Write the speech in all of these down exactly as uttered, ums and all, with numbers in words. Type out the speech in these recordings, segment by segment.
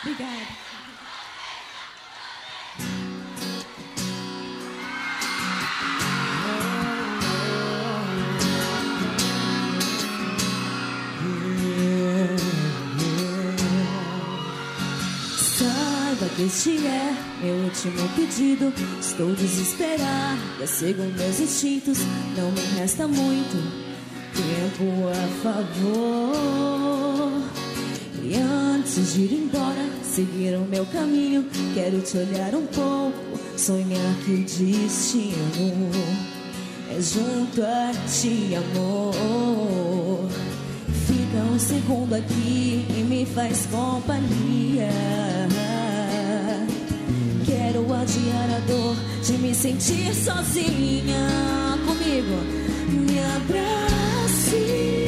Obrigada. Saiba que este é meu último pedido. Estou desesperada, segundo meus instintos. Não me resta muito tempo a favor. E antes de ir embora, seguir o meu caminho, quero te olhar um pouco, sonhar que o destino é junto a ti, amor. Fica um segundo aqui e me faz companhia. Quero adiar a dor de me sentir sozinha. Comigo, me abrace.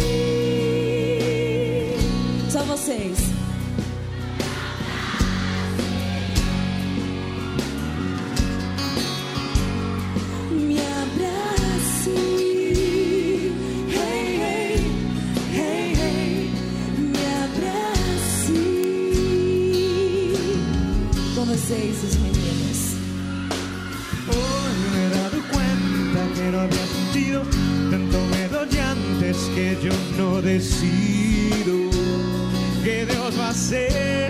Só vocês. Me abrace. Hey, hey, hey, hey. Me abrace. Com vocês, os meninos. Hoy me he dado cuenta que no había sentido tanto miedo y antes que yo no decido que Dios va a ser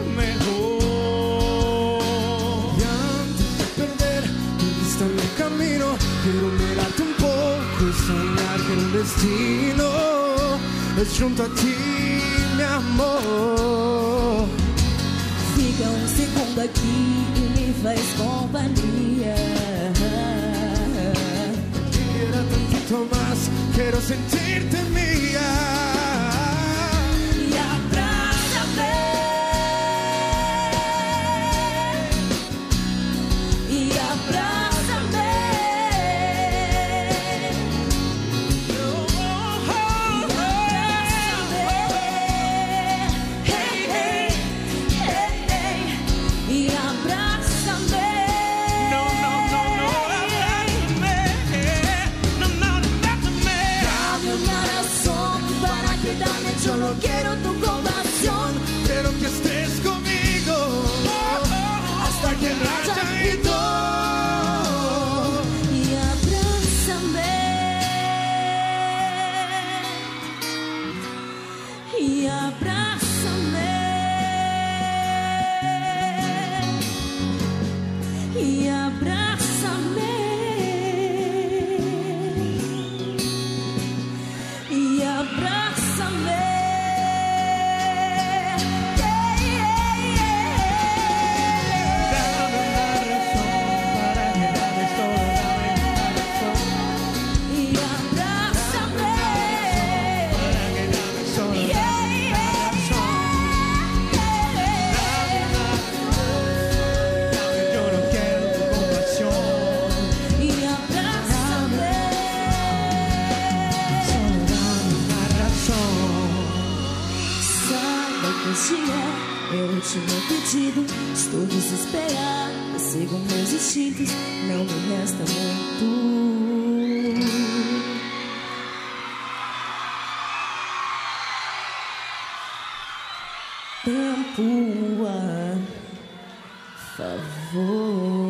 mejor. Y antes de perder de vista mi camino, quiero mirarte un poco y soñar que el destino es junto a ti, mi amor. Fica um segundo aqui e me faz companhia. Quiero tantito más, quiero sentirte mía. E abraça-me. E abraça-me. E abraça-me. Hey, hey, hey, hey. E abraça-me. No, no, no, no, abrázame. No, no, abrázame. Dame una razón para quedarme, yo no quiero tu compasión. Quiero que estés conmigo hasta que el haya ido. E abraça-me. E abraça-me. E abraça-me. E abraça-me. Yeah, yeah, yeah. Dame una razón para quedarme solo, dame una razón E abraça-me. para quedarme solo, Yeah, dame una yeah, razón. Yo no quiero tu compasión, E abraça-me. solo dame una razón. Saiba que este é meu último pedido. Estou desesperada, sigo meus instintos. Não me resta muito tempo a favor.